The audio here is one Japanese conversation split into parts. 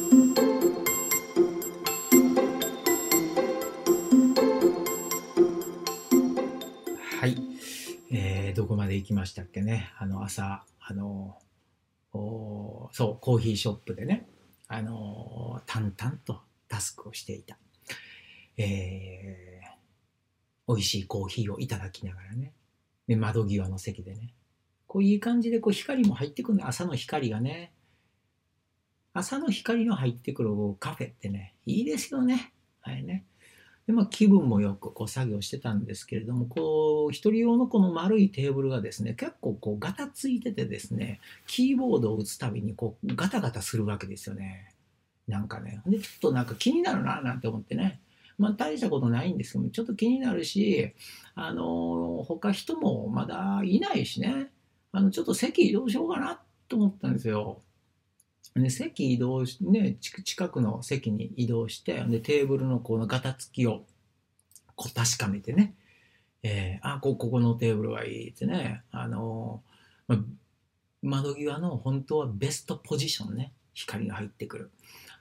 はい、どこまで行きましたっけね。朝、そう、コーヒーショップでね、淡々とタスクをしていた。美味しいコーヒーをいただきながらね、で窓際の席でね、こういい感じでこう光も入ってくるね、朝の光がね、朝の光の入ってくるカフェってね、いいですよね。はいね。で、まあ、気分もよくこう作業してたんですけれども、こう、一人用のこの丸いテーブルがですね、結構こうガタついててですね、キーボードを打つたびにこうガタガタするわけですよね。なんかね。で、ちょっとなんか気になるななんて思ってね。まあ大したことないんですけど、ちょっと気になるし、他人もまだいないしね、ちょっと席移動しようかなと思ったんですよ。で、席移動し、ね、近くの席に移動して、で、テーブルのこのガタつきをこう確かめてね、ここのテーブルはいいってね、ま窓際の本当はベストポジションね、光が入ってくる。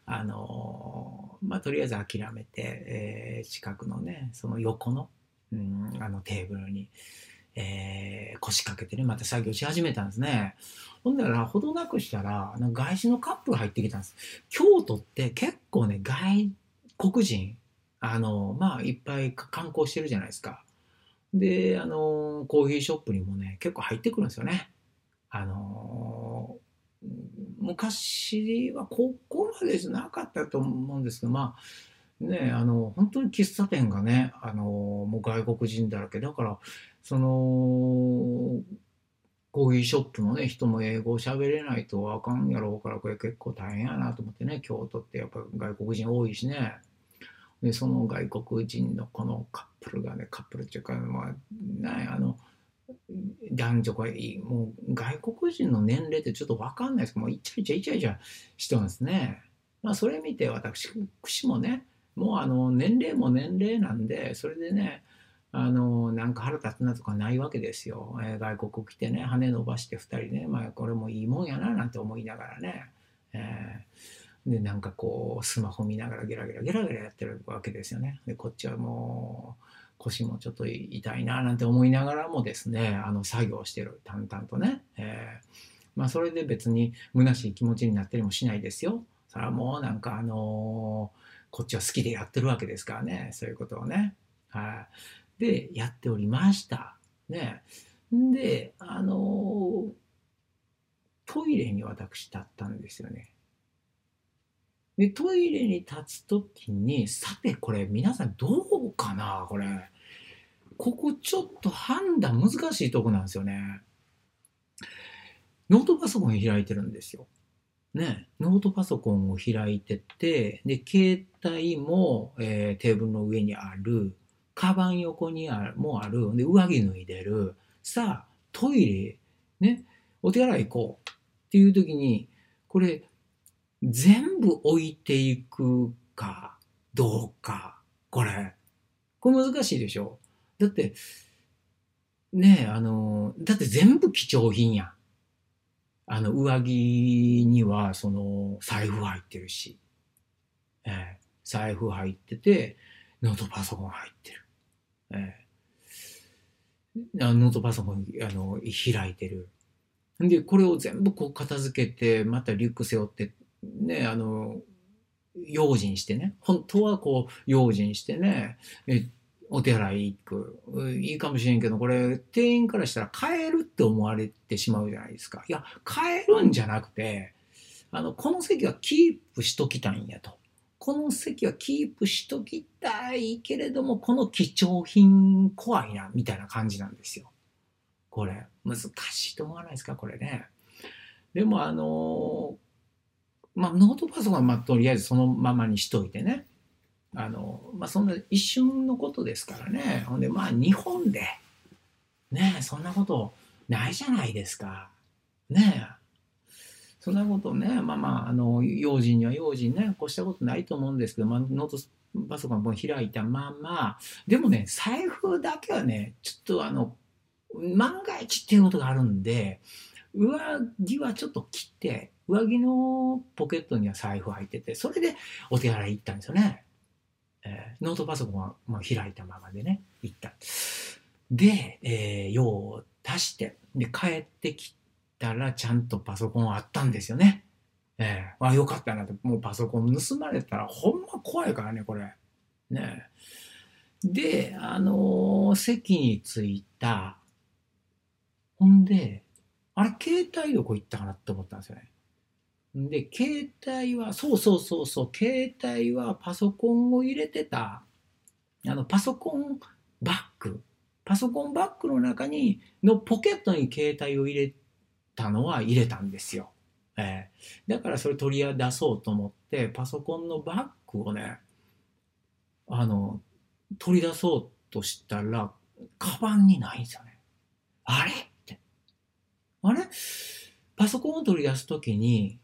とりあえず諦めて、近くのね、その横の、テーブルに、腰掛けてね、また作業し始めたんですね。ほんだら、ほどなくしたら、なんか外資のカップル入ってきたんです。京都って結構ね、外国人、いっぱい観光してるじゃないですか。で、コーヒーショップにもね、結構入ってくるんですよね。あの昔はここまでじゃなかったと思うんですけど、本当に喫茶店がね、もう外国人だらけだから、その、コーヒーショップのね、人も英語を喋れないとあかんやろうから、これ結構大変やなと思ってね、京都ってやっぱ外国人多いしね。で、その外国人のこのカップルがね、カップルっていうか、男女がいい、もう外国人の年齢ってちょっと分かんないですけど、もうイチャイチャイチャイチャしてますね。それ見て私もね、もう年齢も年齢なんで、それでね、なんか腹立つなとかないわけですよ。外国来てね、羽伸ばして2人ね、これもいいもんやななんて思いながらね、で、なんかこう、スマホ見ながらゲラゲラゲラゲラやってるわけですよね。で、こっちはもう、腰もちょっと痛いななんて思いながらもですね、作業してる、淡々とね。それで別に虚しい気持ちになったりもしないですよ。それはもうなんかこっちは好きでやってるわけですからね、そういうことをね。はい。で、やっておりました。ね。で、トイレに私立ったんですよね。で、トイレに立つときに、さてこれ皆さんどうかなこれ。ここちょっと判断難しいとこなんですよね。ノートパソコン開いてるんですよ。ね。ノートパソコンを開いてて、で、携帯も、テーブルの上にある。カバン横にもある。で、上着脱いでる。さあ、トイレ、ね。お手洗い行こう。っていう時に、これ、全部置いていくかどうか、これ難しいでしょ。だってね、だって全部貴重品やん。上着にはその財布入ってるし、財布入っててノートパソコン入ってる、ノートパソコン開いてる。でこれを全部こう片付けてまたリュック背負ってね、用心してね、本当はこう用心してね、お手洗い行く。いいかもしれんけど、これ店員からしたら帰るって思われてしまうじゃないですか。いや、帰るんじゃなくて、この席はキープしときたいんやと。この席はキープしときたいけれども、この貴重品怖いな、みたいな感じなんですよ。これ、難しいと思わないですか、これね。でもノートパソコンはとりあえずそのままにしといてね。そんな一瞬のことですからね。ほんで、日本で、ね、そんなことないじゃないですか。ね、そんなことね、用心には用心ね、こうしたことないと思うんですけど、ノートパソコンも開いたまま、でもね、財布だけはね、ちょっと万が一っていうことがあるんで、上着はちょっと切って、 上着のポケットには財布入ってて、それでお手洗い行ったんですよね。ノートパソコンはもう開いたままでね、行った。で、用を足して、で、帰ってきたらちゃんとパソコンあったんですよね。よかったなと。もうパソコン盗まれたらほんま怖いからね、これ。ね。で、席に着いた。ほんで、あれ、携帯どこ行ったかなって思ったんですよね。で、携帯は、そうそうそうそう、携帯はパソコンを入れてた、パソコンバッグ、パソコンバッグの中に、のポケットに携帯を入れたのは入れたんですよ。だからそれ取り出そうと思って、パソコンのバッグをね、あの、取り出そうとしたら、カバンにないんですよね。あれって。あれパソコンを取り出すときに、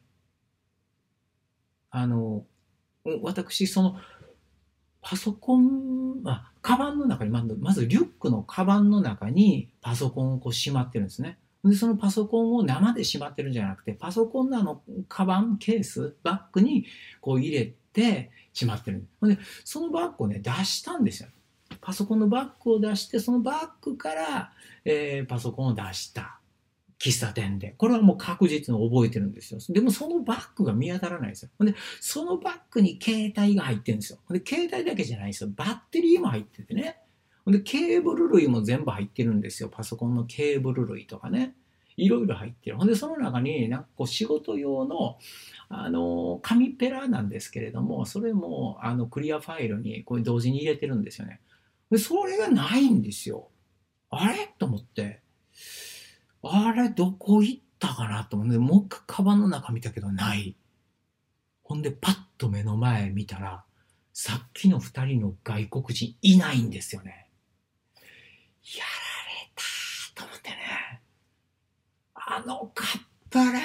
あの、私、その、パソコン、カバンの中に、まずリュックのカバンの中にパソコンをこうしまってるんですね。で、そのパソコンを生でしまってるんじゃなくて、パソコンのカバン、ケース、バッグにこう入れてしまってる。で、そのバッグをね、出したんですよ。パソコンのバッグを出して、そのバッグから、パソコンを出した。喫茶店で。これはもう確実に覚えてるんですよ。でもそのバッグが見当たらないんですよ。で、そのバッグに携帯が入ってるんですよ。で、携帯だけじゃないんですよ。バッテリーも入っててね。で、ケーブル類も全部入ってるんですよ。パソコンのケーブル類とかね。いろいろ入ってる。ほんで、その中に、なんかこう仕事用の、紙ペラなんですけれども、それも、クリアファイルにこう同時に入れてるんですよね。で、それがないんですよ。あれと思って。あれ、どこ行ったかなと思って、もう一回カバンの中見たけどない。ほんで、パッと目の前見たら、さっきの二人の外国人いないんですよね。やられたと思ってね。あのカップル、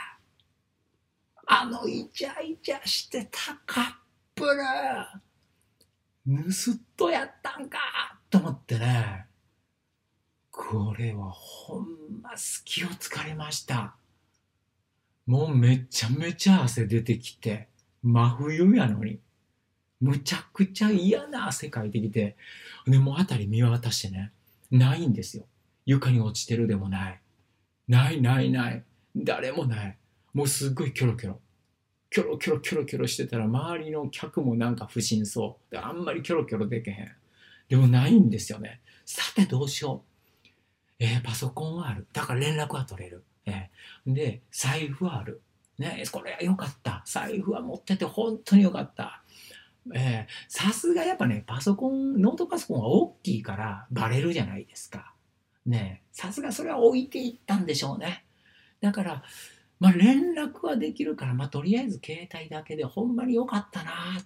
イチャイチャしてたカップル、盗っ人やったんかと思ってね。これはほんま隙をつかれました。もうめちゃめちゃ汗出てきて、真冬やのに、むちゃくちゃ嫌な汗かいてきて、で、もう辺り見渡してね、ないんですよ。床に落ちてるでもない。ないないない。誰もない。もうすっごいキョロキョロ。キョロキョロキョロキョロしてたら、周りの客もなんか不審そう。で、あんまりキョロキョロでけへん。でもないんですよね。さてどうしよう。パソコンはある。だから連絡は取れる。で、財布はある。ね、これは良かった。財布は持ってて本当に良かった。さすがやっぱね、ノートパソコンは大きいからバレるじゃないですか。ね、さすがそれは置いていったんでしょうね。だから、連絡はできるから、とりあえず携帯だけでほんまに良かったなって。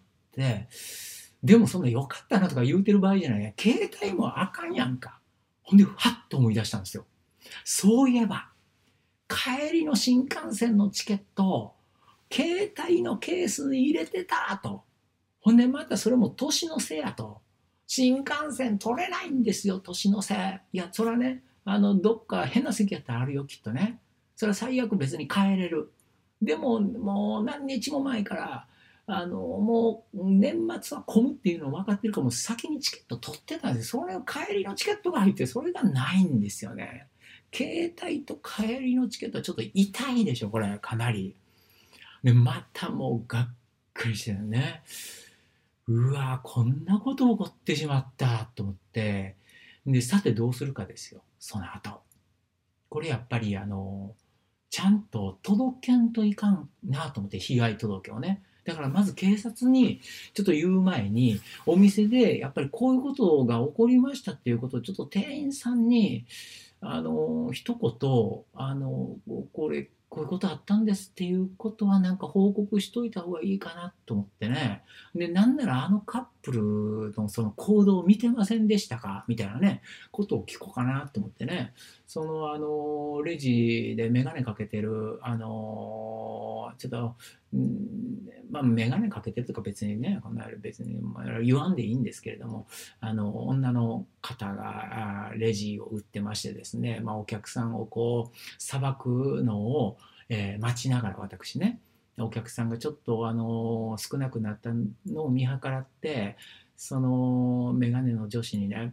でもそんな良かったなとか言うてる場合じゃない。携帯もあかんやんか。ほんで、はっと思い出したんですよ。そういえば、帰りの新幹線のチケット、携帯のケースに入れてたと。ほんでまたそれも年のせいやと。新幹線取れないんですよ、年のせい。いや、それはね、どっか変な席やったらあるよ、きっとね。それは最悪別に帰れる。でも、もう何日も前から、もう年末は混むっていうの分かってるから、もう先にチケット取ってたんですよ。それを帰りのチケットが入って、それがないんですよね。携帯と帰りのチケットはちょっと痛いでしょ、これ、かなり。で、またもうがっかりしてるね。うわこんなこと起こってしまったと思って、で、さてどうするかですよ、その後。これやっぱりちゃんと届けんといかんなと思って、被害届をね。だからまず警察にちょっと言う前に、お店でやっぱりこういうことが起こりましたっていうことをちょっと店員さんに一言、こういうことあったんですっていうことはなんか報告しといた方がいいかなと思ってね。で、なんならあのカップルのその行動を見てませんでしたかみたいなね、ことを聞こうかなと思ってね。レジでメガネかけてる、ちょっと、メガネかけてるとか別にね、こんな別に言わんでいいんですけれども、女の方がレジを売ってましてですね、お客さんをこう、さばくのを、 待ちながら私ね、お客さんがちょっと少なくなったのを見計らって、そのメガネの女子にね、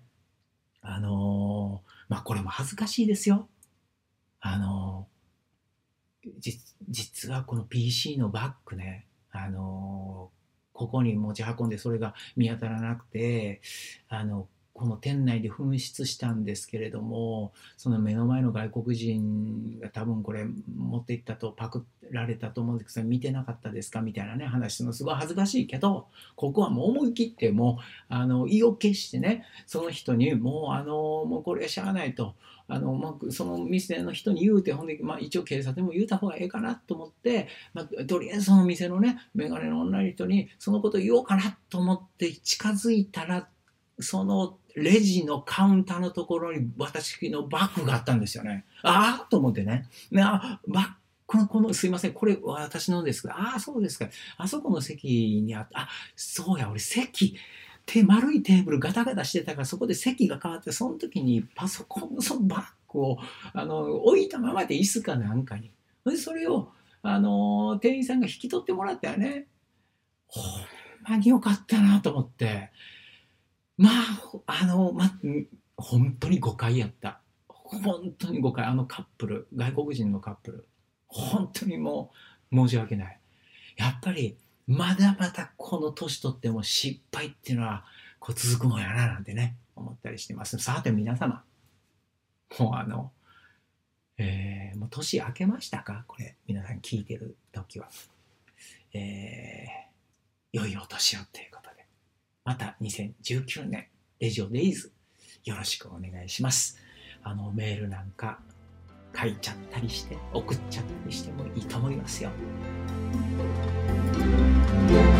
まあこれも恥ずかしいですよ。あの実はこの PC のバッグね、ここに持ち運んでそれが見当たらなくて、この店内で紛失したんですけれども、その目の前の外国人が多分これ持っていったと、パクられたと思うんですけど、見てなかったですかみたいなね、話するのすごい恥ずかしいけど、ここはもう思い切ってもう、意を決してね、その人にもうこれはしゃあないと。その店の人に言うて、ほんで、一応警察にも言うた方がええかなと思って、とりあえずその店のね、メガネの女の人にそのこと言おうかなと思って近づいたら、そのレジのカウンターのところに私のバッグがあったんですよね。ああと思ってね。このすいません、これ私のですか。ああ、そうですか。あそこの席にあった。あ、そうや、俺席。丸いテーブルガタガタしてたからそこで席が変わって、その時にパソコンのそのバッグを置いたままで椅子かなんかに。でそれを店員さんが引き取ってもらったよね。ほんまによかったなと思って。まあ、本当に誤解やった。本当に誤解。カップル、外国人のカップル。本当にもう申し訳ない。やっぱり、まだまだこの年取っても失敗っていうのはこう続くもんやななんてね、思ったりしてます。さて皆様、もうもう年明けましたかこれ、皆さん聞いてる時は。良いお年をということで。また2019年、レジオデイズ、よろしくお願いします。メールなんか書いちゃったりして、送っちゃったりしてもいいと思いますよ。